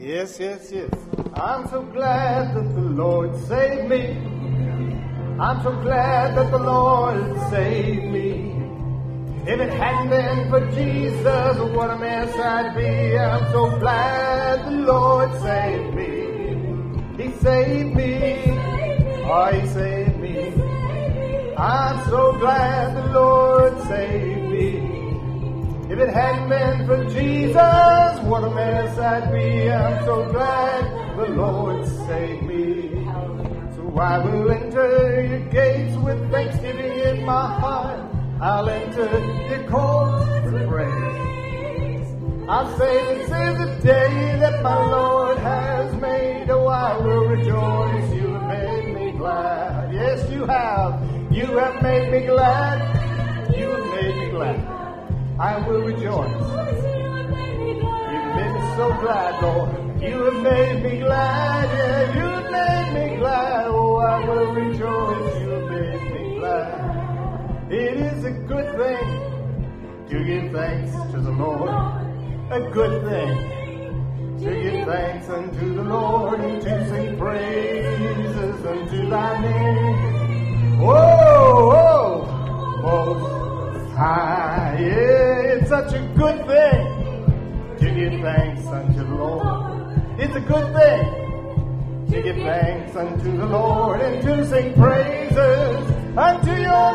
Yes, yes, yes. I'm so glad that the Lord saved me. I'm so glad that the Lord saved me. If it hadn't been for Jesus, what a mess I'd be. I'm so glad the Lord saved me. He saved me. Oh, He saved me. I'm so glad the Lord saved me. If it hadn't been for Jesus, what a mess I'd be. I'm so glad the Lord saved me. So I will enter your gates with thanksgiving in my heart. I'll enter your courts with praise. I'll say this is the day that my Lord has made. Oh, I will rejoice. You have made me glad. Yes, you have. You have made me glad. You have made me glad. I will rejoice. You've made me so glad, Lord. You have made me glad. Yeah, you have made me glad. Oh, I will rejoice. You have made me glad. It is a good thing to give thanks to the Lord. A good thing to give thanks unto the Lord and to sing praises unto thy name. Whoa, whoa, most high. Yeah, it's such a good thing to give thanks unto the Lord. It's a good thing to give thanks unto the Lord and to sing praises unto your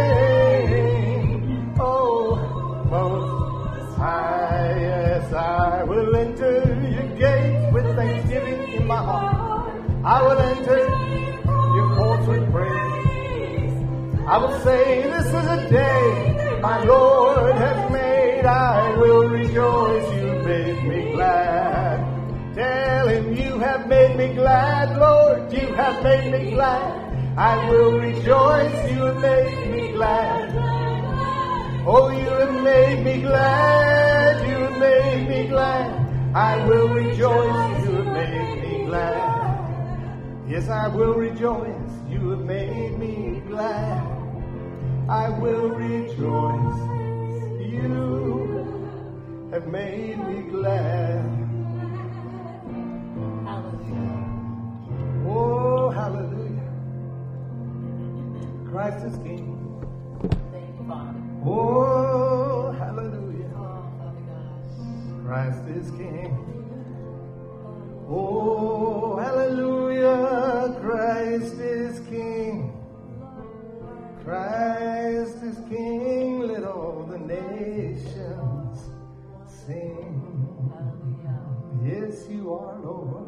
name. Oh, most high. Yes, I will enter your gates with thanksgiving in my heart. I will enter your courts with praise. I will say this is a day my Lord has made. I will rejoice. You made me glad. Tell him you have made me glad, Lord. You have made me glad. I will rejoice. You have made me glad. Oh, you have made me glad. You have made me glad. I will rejoice. You have made me glad. Yes, I will rejoice. You have made me glad. I will rejoice. You have made me glad. Oh, hallelujah. Christ is King. Oh, hallelujah. Christ is King. Oh, hallelujah. Christ is King. Christ is King. Let all the nations sing. Yes, you are, Lord.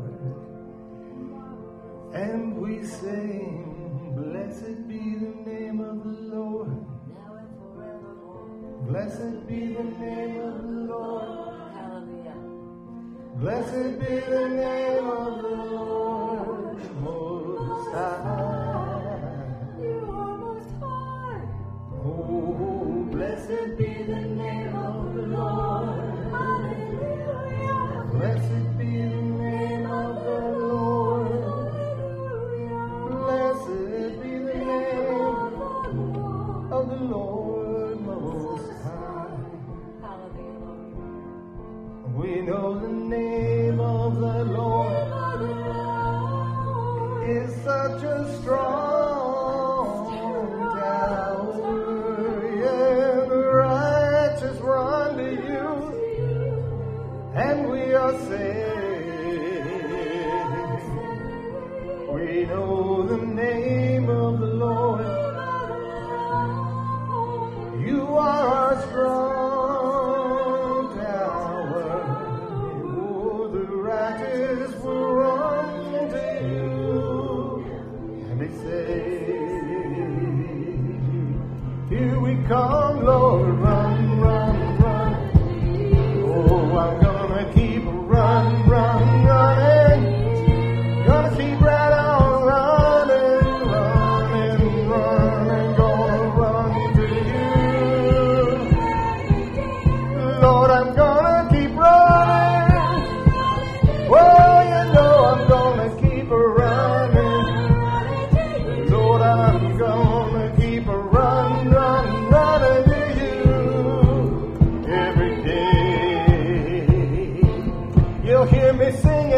And we sing, blessed be the name of the Lord. Blessed be the name of the Lord. Blessed be the name of the Lord Most High. You are Most High. Oh, blessed be the name of the Lord. Hallelujah. Blessed be the name of the Lord. Blessed be the name of the Lord Most High. We know the name of the Lord is such a strong tower. Yeah, the righteous run to you, and we are saved. We know the name of the Lord. You are our strong tower. Oh, the righteous will run to you, and they say, here we come, Lord, run, run, run. Oh, I'm gonna keep running. Gonna keep right on running. Gonna run to you. Lord, I'm gonna keep running. Oh, you know I'm gonna keep running. Lord, I'm gonna keep running to you every day. You'll hear me sing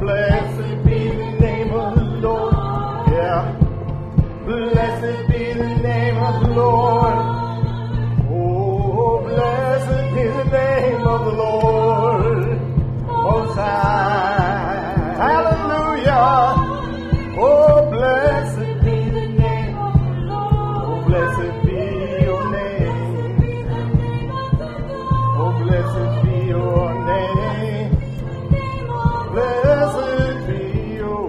blessed be the name of the Lord. Yeah. Blessed be the name of the Lord. Oh, blessed be the name of the Lord. Most High. Hallelujah. Oh, blessed be the name of the Lord. Oh, blessed be your name. Oh, blessed be your name. Blessed be your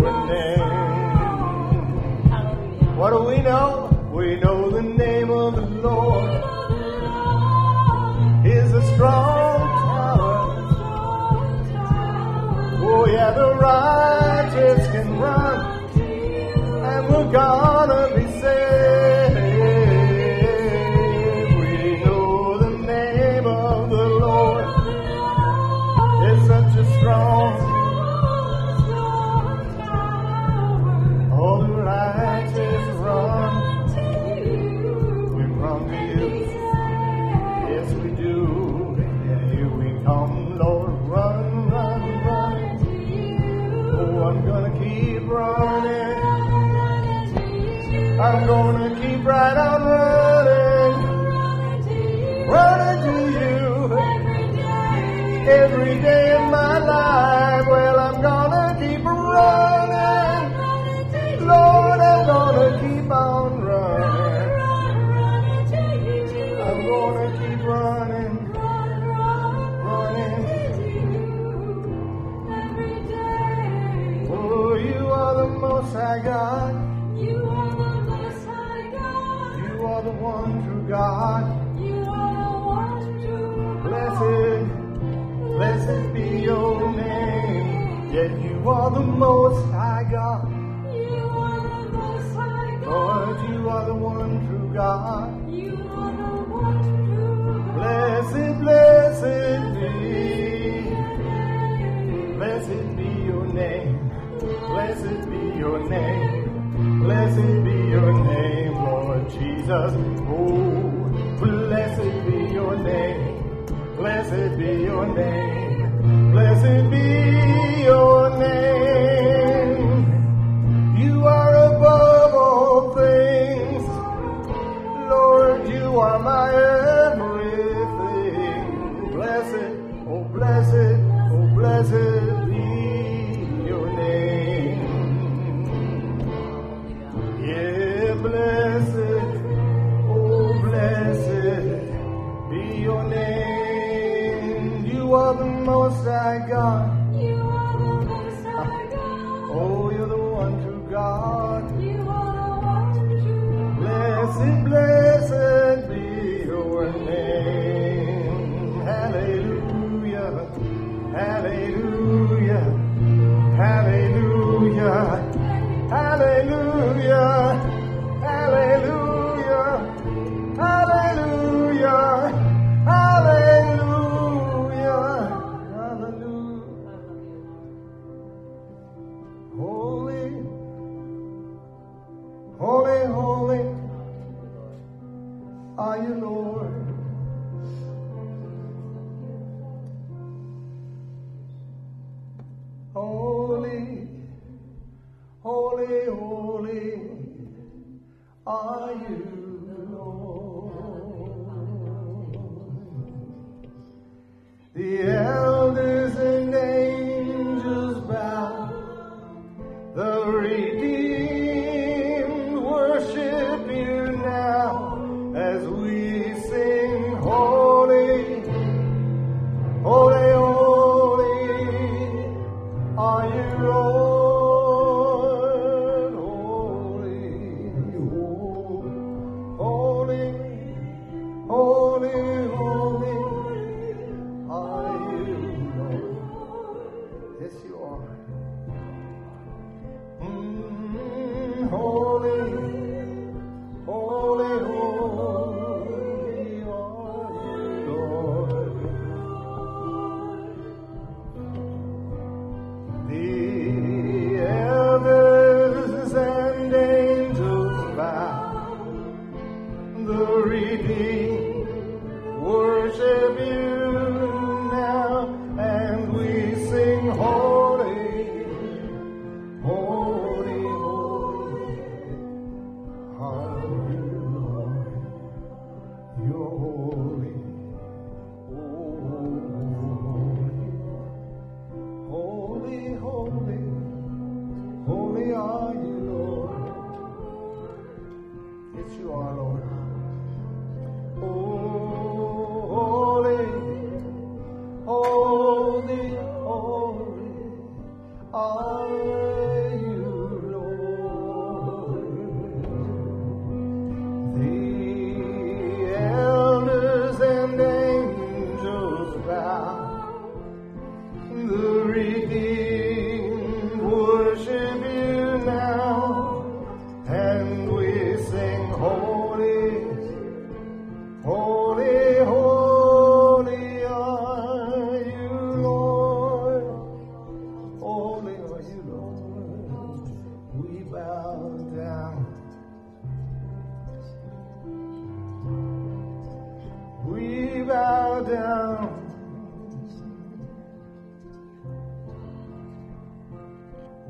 name. What do we know? We know the name of the Lord is a strong tower. Oh, yeah, the righteous can run, and we're gonna be saved. We know the name of the Lord is such a strong. All the righteous run. We run to you. Yes, we do. Yeah, here we come, Lord. Run, run, run. Oh, I'm gonna keep running. I'm gonna keep right on running. Running to you. Every day of my life. Well, I'm gonna keep running. Lord, I'm gonna keep on running. I'm gonna keep running. Running. Oh, you are the Most High God. You are the Most High God. You are the one true God. You are the one true God. Blessed be your name. Yet you are the Most High God. You are the Most High God. Lord, you are the one true God. You are the one true God. Blessed, blessed be. Blessed be your name. Blessed be your name. Blessed be your name, Lord Jesus. Oh, blessed be your name. Blessed be your name. Blessed be your name. You are above all things. Lord, you are my everything. Blessed, oh blessed, oh blessed be your name. Yeah, blessed, oh blessed be your name. You are the Most High God. You are the Most High God. Oh, you're the one true God. You are the one true God. Blessed, blessed be your name. Hallelujah. Hallelujah. Hallelujah. Hallelujah. Hallelujah. Hallelujah. Hallelujah. Hallelujah. Holy, holy, holy are you, Lord. Holy, holy, holy are you, Lord. The elders and angels bow, the redeemed worship you now as we sing holy, holy, holy are you, Lord. Holy, holy,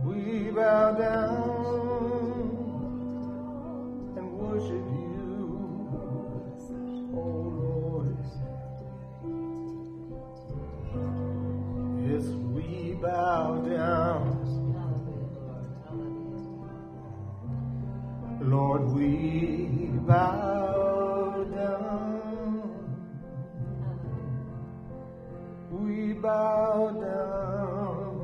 We bow down and worship you, oh Lord. Yes, we bow down. Lord, we bow down. We bow down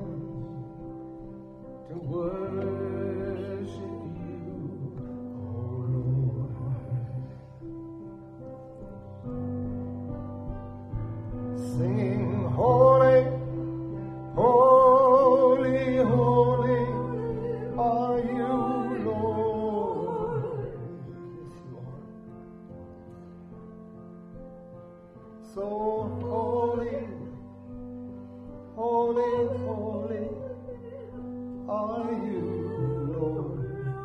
to worship you, oh Lord. Singing, holy, holy, holy are you, Lord. So holy, holy, holy are you, Lord.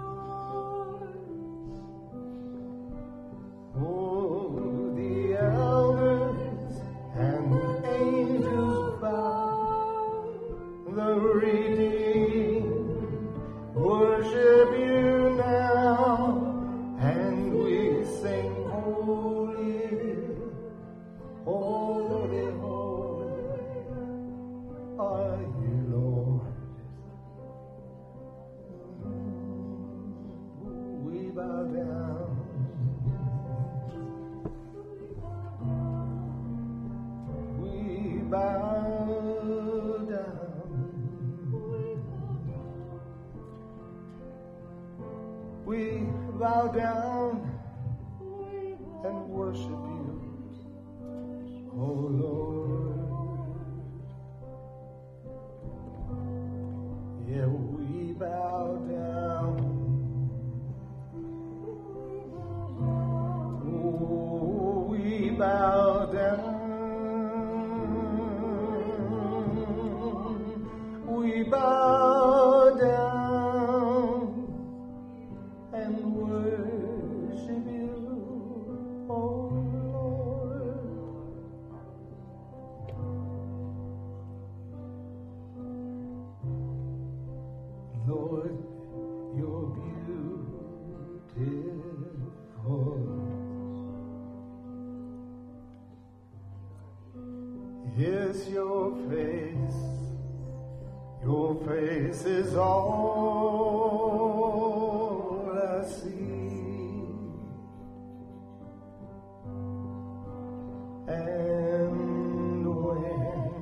Oh, the elders and angels bow, the redeemed worship you now, and we sing holy, holy, holy are you, Lord. We bow down. We bow down. We bow down and worship you, oh Lord. Yeah, we bow down. Oh, we bow down. We bow down and worship you, oh Lord. Lord, you're beautiful. Yes, your face is all I see. And when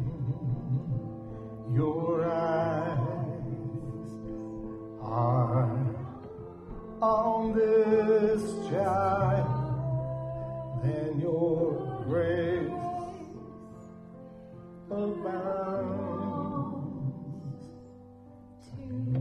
your eyes are on this child, then your grace abounds to me.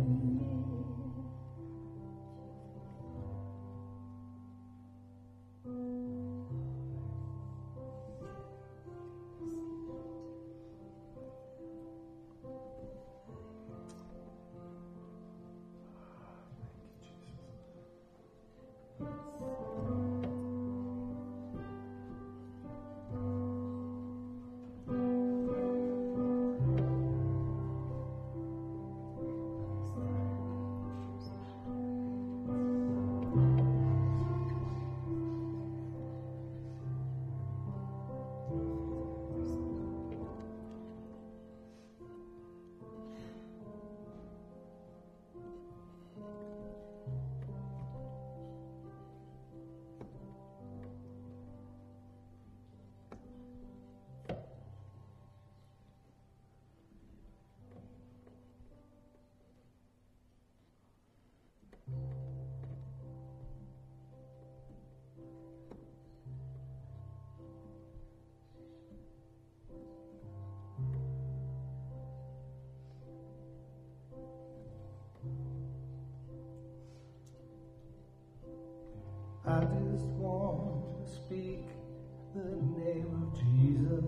I just want to speak the name of Jesus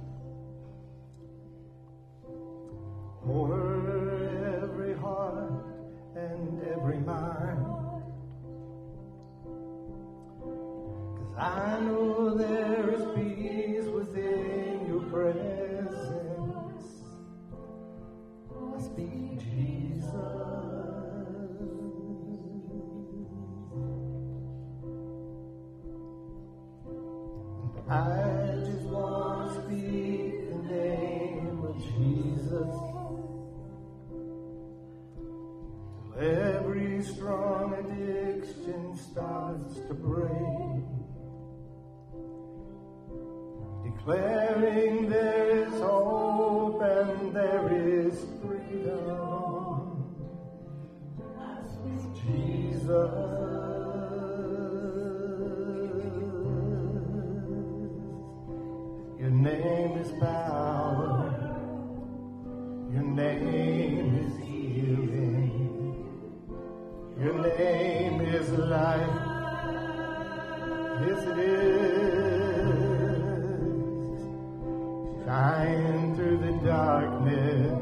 over every heart and every mind, 'cause I know there is peace within your presence. I speak Jesus. Jesus. Every strong addiction starts to break, declaring there is hope and there is freedom. Jesus, your name is power, your name is healing. Your name is life, yes it is. Shine through the darkness,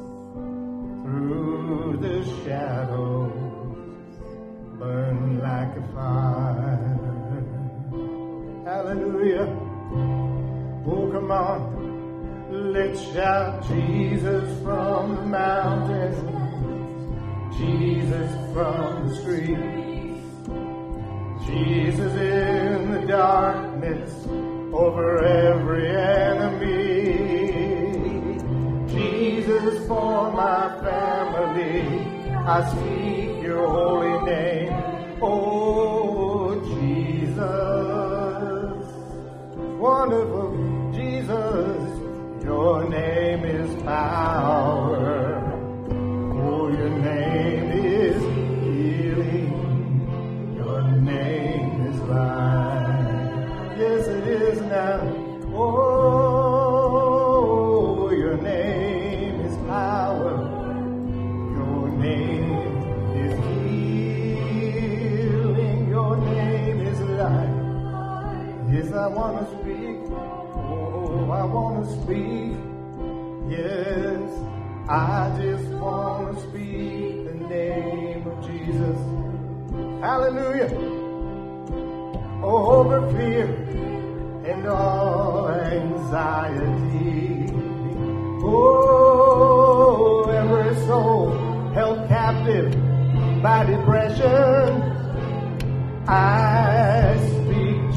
through the shadows, burn like a fire. Hallelujah. Oh, come on, let's shout Jesus from the mountains, Jesus from the streets, Jesus in the darkness over every enemy, Jesus for my family, I speak your holy name, oh Jesus, wonderful Jesus, your name is power. Your name is healing. Your name is life. Yes, it is now. Oh, your name is power. Your name is healing. Your name is life. Yes, I want to speak. Oh, I want to speak. Yes. I just want to speak the name of Jesus. Hallelujah. Over fear and all anxiety. Oh, every soul held captive by depression. I speak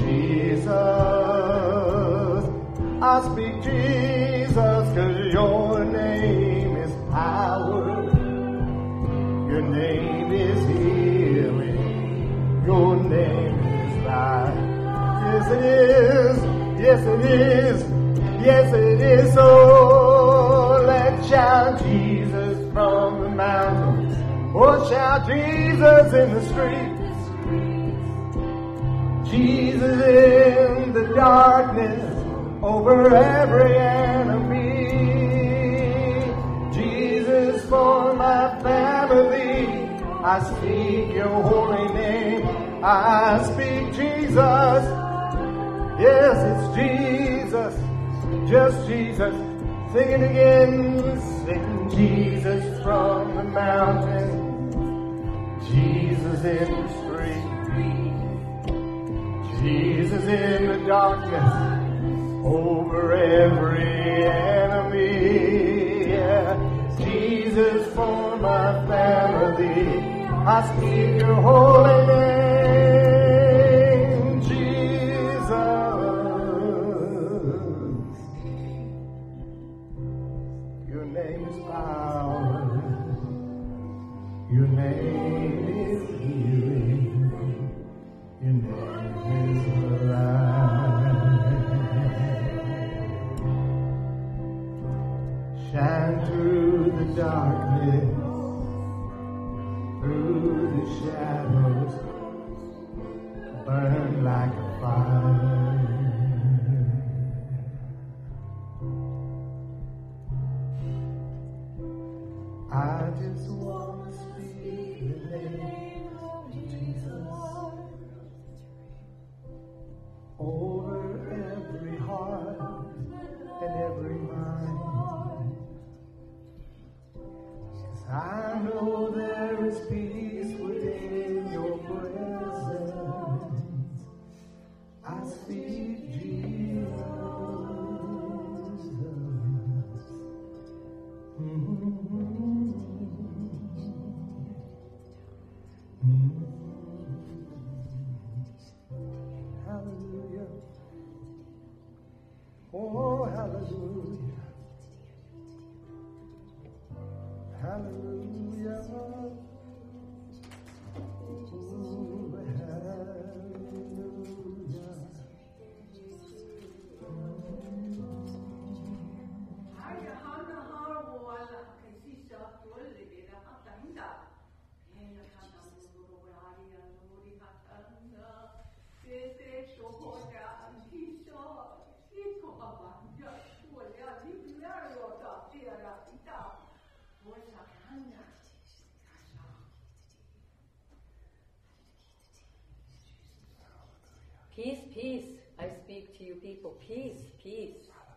Jesus. I speak Jesus, 'cause your name is power. Your name is healing. Your name is life. Yes, it is. Yes, it is. Yes, it is. So let's shout Jesus from the mountains. Oh, shout Jesus in the streets. Jesus in the darkness over every enemy. Jesus for my family. I speak your holy name. I speak Jesus. Yes, it's Jesus. Just Jesus. Sing it again. Sing Jesus from the mountain. Jesus in the street. Jesus in the darkness. Over every enemy, yeah. Jesus for my family, I speak your holy name, Jesus. Your name is power, your name is healing, your name is life. Shine through the darkness, through the shadows, burn like a fire. I just want to speak the name of Jesus over every heart and every mind. I know there is peace within your presence. I speak Jesus. Hallelujah. Oh, hallelujah. Hallelujah. Peace, peace. I speak to you people. Peace, peace.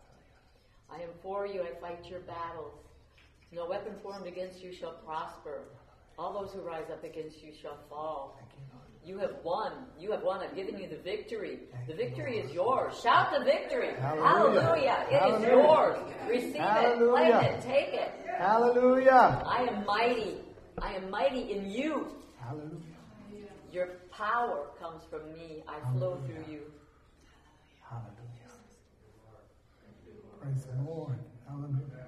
I am for you. I fight your battles. No weapon formed against you shall prosper. All those who rise up against you shall fall. You have won. You have won. I've given you the victory. The victory is yours. Shout the victory. Hallelujah. Hallelujah. It is yours. Receive it. Claim it. Take it. Hallelujah. I am mighty. I am mighty in you. Hallelujah. Your power comes from me. I flow through you. Hallelujah. Praise the Lord. Hallelujah.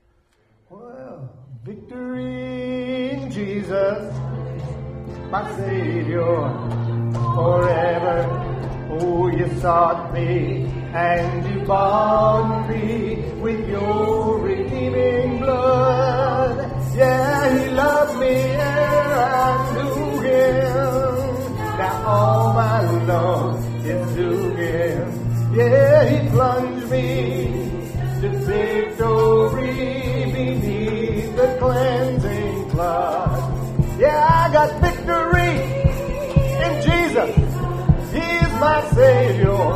Well, victory in Jesus, my Savior, forever. Oh, you sought me and you bought me with your redeeming blood. Yeah, he loved me ere I knew him. Now all my love is to him. Yeah, he plunged me to victory beneath the cleansing flood. Yeah, I got victory in Jesus. He's my Savior.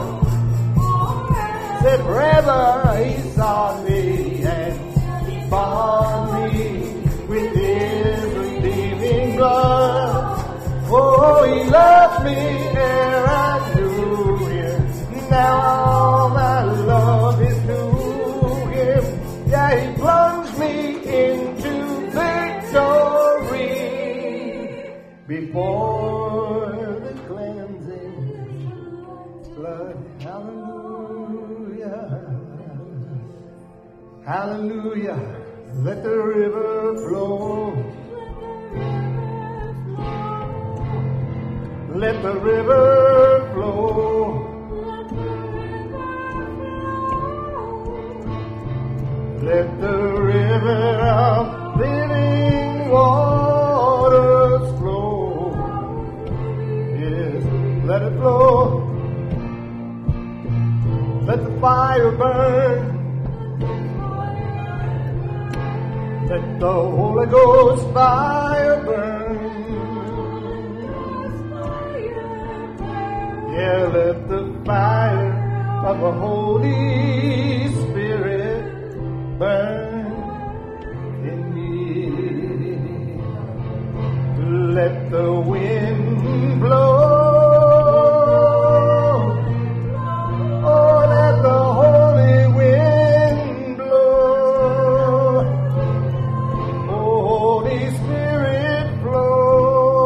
Said forever he saw me and he bought me with his redeeming blood. Oh, he loved me ere I knew him. Now all my love is to him. Yeah, he plunged me into victory before the cleansing blood. Hallelujah. Hallelujah. Let the river flow. Let the river flow. Let the river of living waters flow. Yes, let it flow. Let the fire burn. Let the Holy Ghost fire burn. Yeah, let the fire of the Holy Spirit burn in me. Let the wind blow. Oh, let the Holy wind blow. Holy Spirit flow.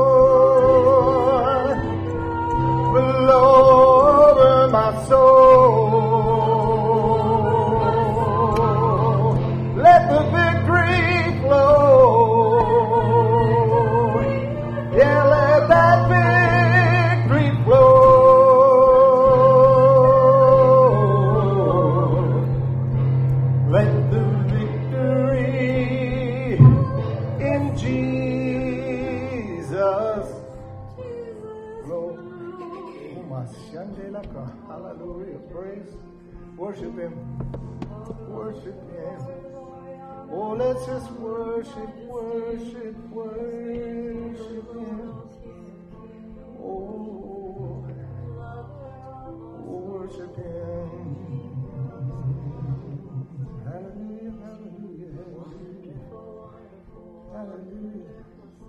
Blow over my soul. Let the victory flow. Yeah, let that victory flow. Let the victory in Jesus flow. Hallelujah. Praise. Worship him. Worship him. Oh, let's just worship, worship, worship him. Oh, worship him. Hallelujah, hallelujah. Hallelujah.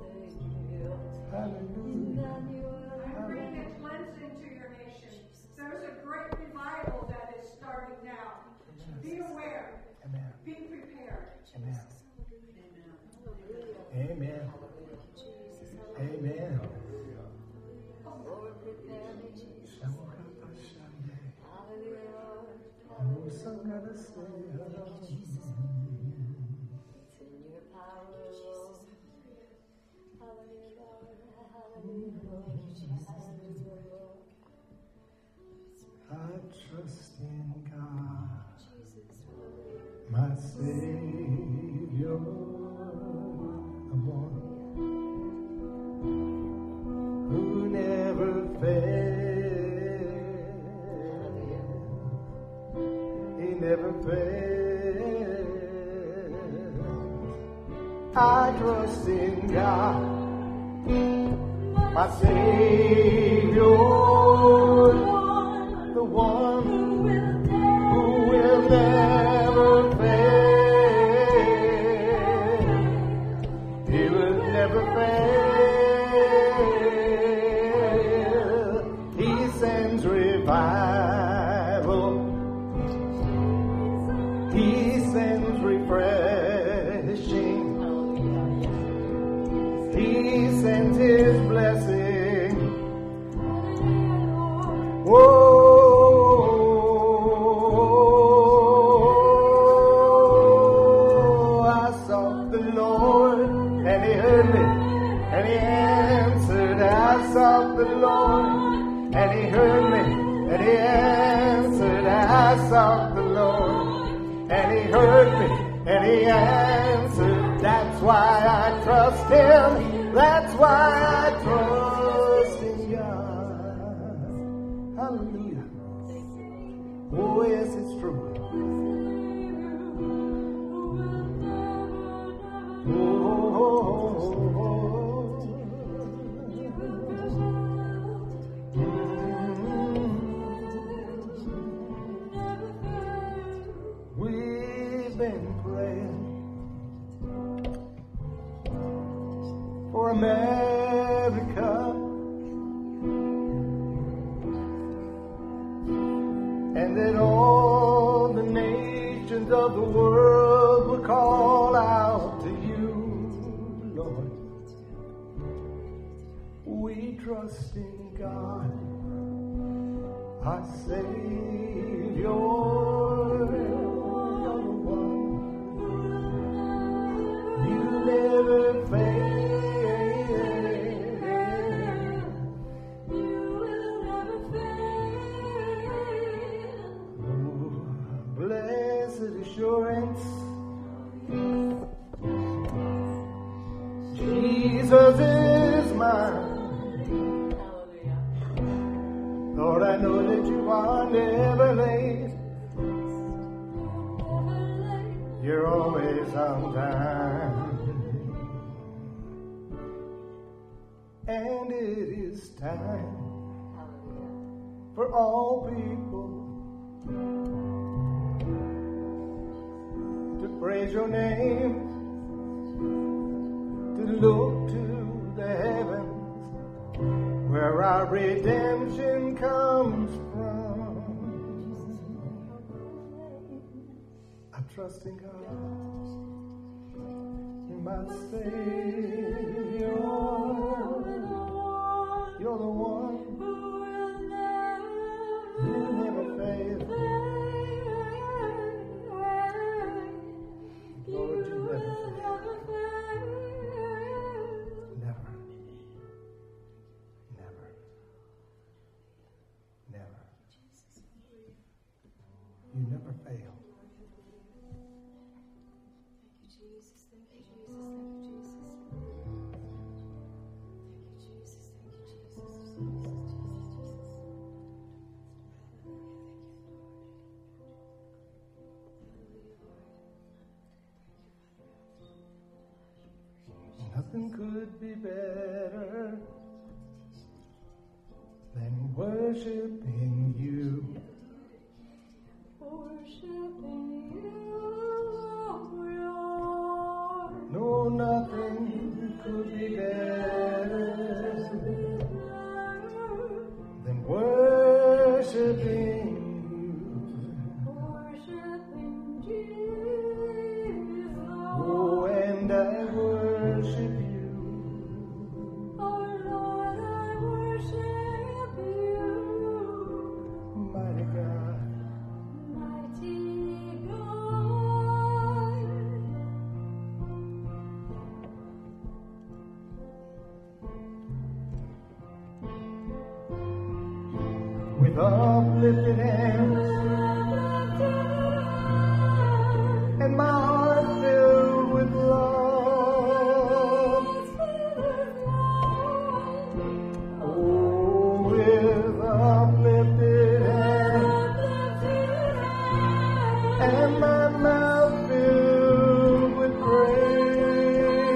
Hallelujah. I'm bringing a cleansing to your nation. There's a great revival that is starting now. Be aware. Amen. Be prepared. Amen. Amen. Amen. I trust in God, my Savior, the one who will never fail. He will never fail. He sends revival. He sends refreshing. He sends His blessing. Oh, I sought the Lord, and He heard me, and He answered. I sought the Lord, and He heard me, and He answered. I sought the Lord, and He heard me, and He answered. That's why I trust Him. That's why I trust in God. Hallelujah. Oh, yes, it's true. We've been praying for America, and that all the nations of the world will call out to you, Lord. We trust in God, our Savior, you're the one. You never fail. Assurance, Jesus is mine. Lord, I know that you are never late. You're always on time. And it is time for all people to praise your name, to look to the heavens where our redemption comes from. I trust in God, my Savior. You're the one who never fails. Lord, you never fail. Never. Never. Never. You never fail. Thank you, Jesus. Thank you, Jesus. Thank you, Jesus. Thank you, Jesus. Nothing could be better than worshiping you. Worshiping you, Lord. No, nothing could be better than worshiping you. Worshiping Jesus. Oh, and I worship you. Oh Lord, I worship you. Mighty God. Mighty God. With uplifted hands and my heart filled with love. Oh, with uplifted hands and my mouth filled with praise.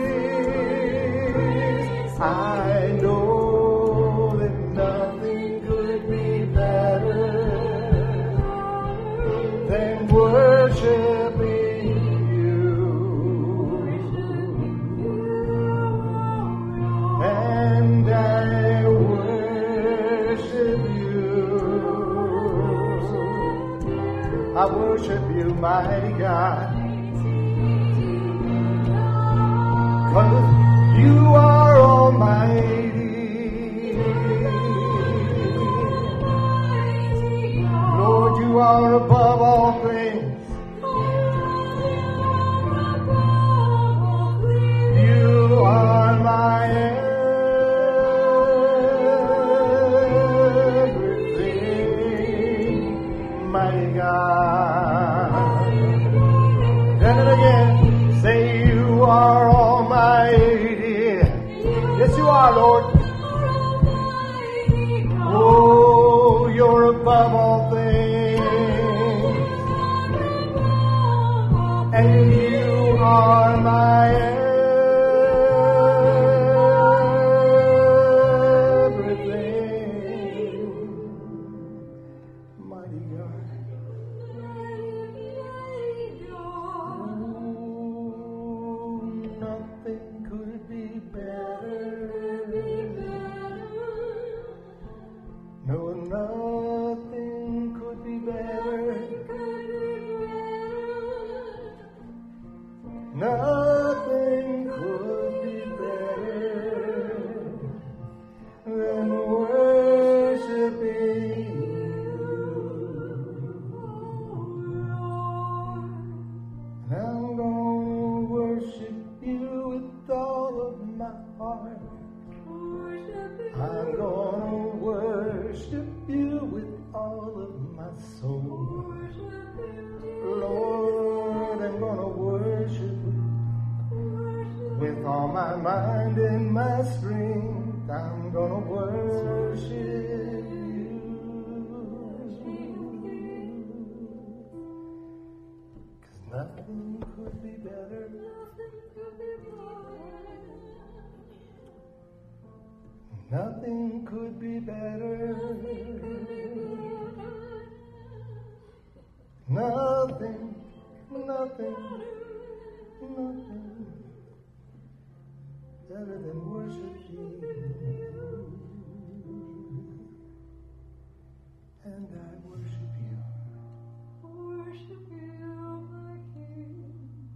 mighty God. 'Cause you are almighty. Lord, you are above all things. You are my everything, mighty God. Then it again, say you are almighty. Yes, you are, Lord. Oh, you're above all things. And you are my everything, mighty God. Oh, nothing could be better. No, nothing could be better. Nothing could be better than worshiping you. And I'm gonna worship you with all of my heart. I'm gonna worship you with all of my soul. Lord, I'm gonna worship with all my mind and my strength. I'm gonna worship you. 'Cause nothing could be better. Nothing could be better. Nothing, nothing, nothing better than worship you. And I worship you. Worship you, my King.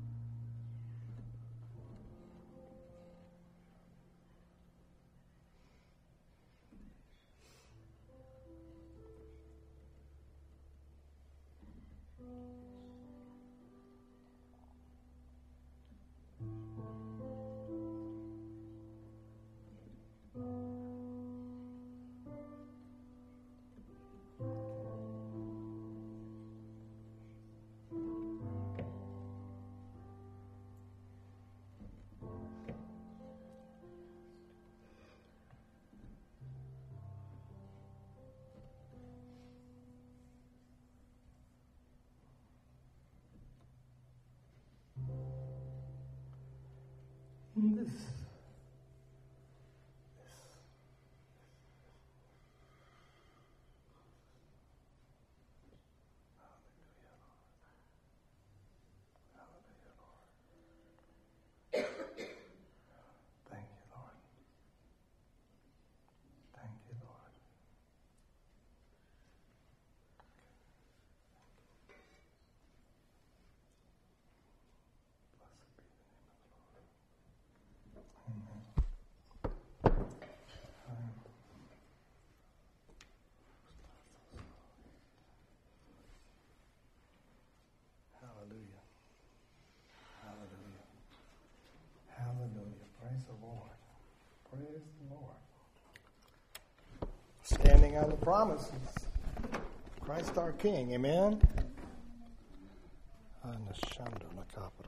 This. Thank you, Lord. Thank you, Lord. Blessed be the name of the Lord. Amen. Hallelujah. Hallelujah. Hallelujah. Praise the Lord. Praise the Lord. Standing on the promises. Christ our King. Amen.